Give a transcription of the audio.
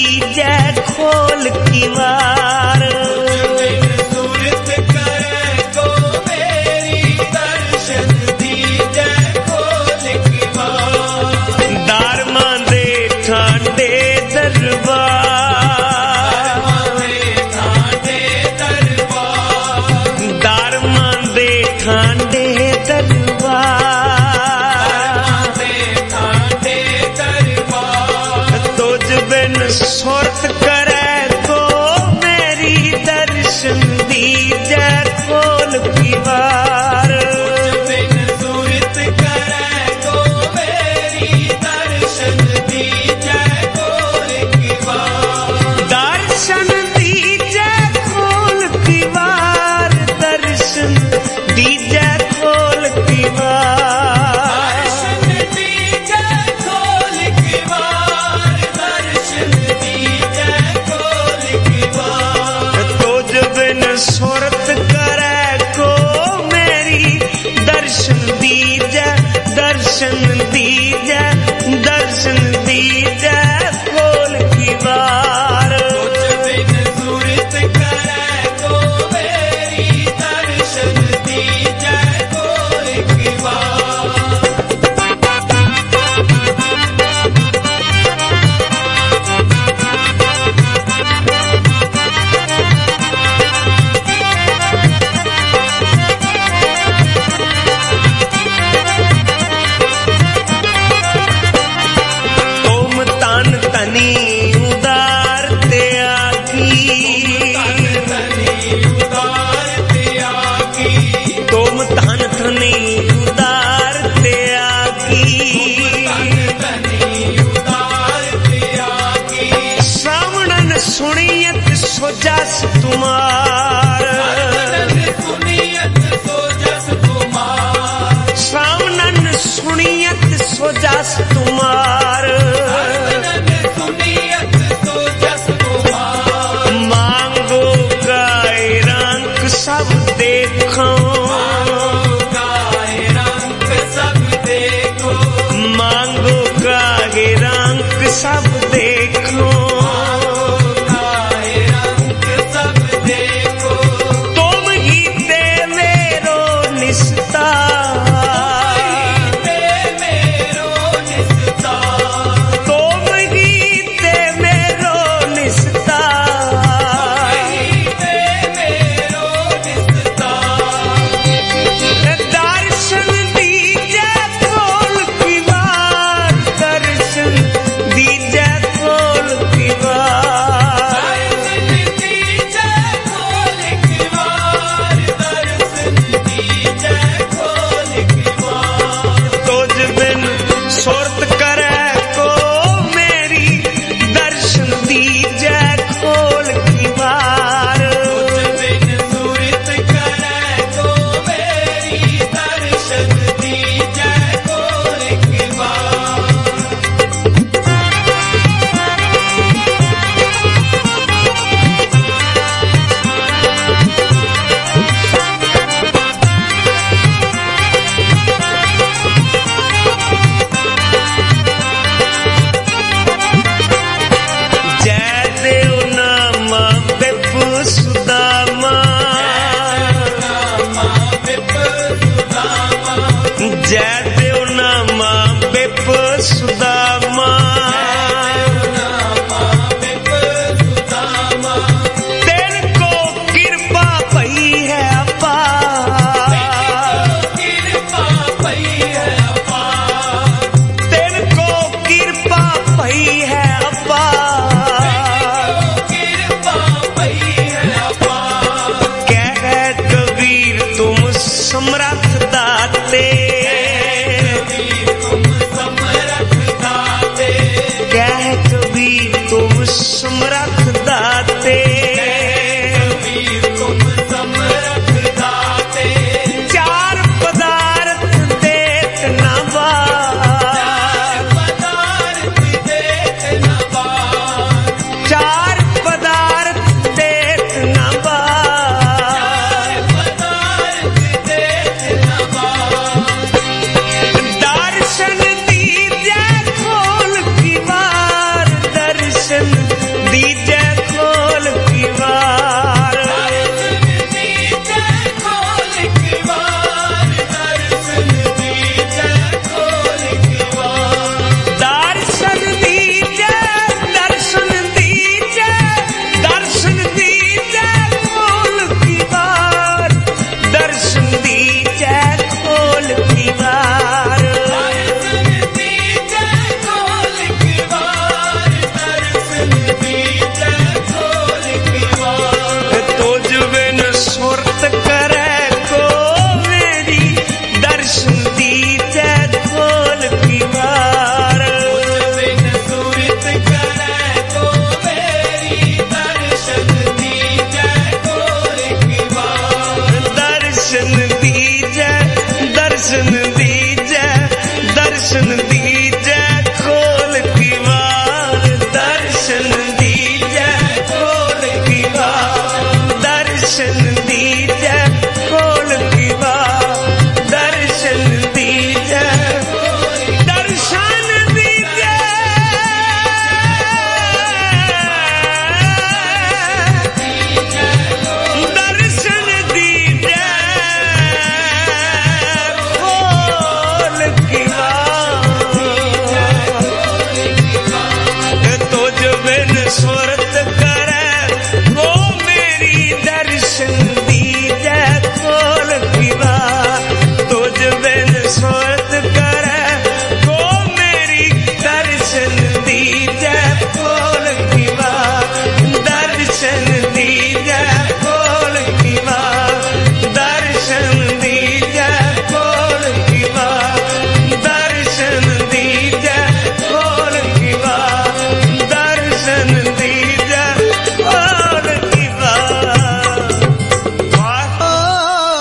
दीजै खोल की वार। सूरत करे को मेरी दर्शन दीजै खोल की वार। दारमा दे ठांडे दरबार, दारमा दे ठांडे दरबार, तुझ बिन सुरत करे को मेरी दर्शन दीजै खोल की वार। सूरत करे को मेरी दर्शन दीजै खोल की वार। दर्शन दीजै खोल की वार, दर्शन दीजै खोल की वार। तुझ बिन सुरत करे को मेरी दर्शन दीजै, दर्शन दीजै, दर्शन दीजै खोल की वार। सूरत करे को मेरी दर्शन दीजै खोल की वार। तुम तन तनी उदार ते आखी, तुम तन तनी उदार ते आखी। श्रावणन सुनियत सोजस तुम्हार, श्रावणन सुनियत सोजस तुम्हार। मांगो गाय रंग सब देखो, मांगो गाय रंग सब देखो। तुम ही ते मेरो निस्ता, तुम ही ते मेरो निस्ता। दर्शन दीजै खोल की वार, दर्शन दीजै खोल की वार। तुझ बिन सुरत करे को मेरी दर्शन दीजै खोल की वार। सूरत करे को मेरी दर्शन दीजै खोल की वार। जय देव नामा बिप सुदामा, जय देव नामा बिप सुदामा। तेरे को कृपा पई है अपार, तेरे को कृपा पई है अपार। कह कबीर तुम समर्थ दाते, कह कबीर तुम समर्थ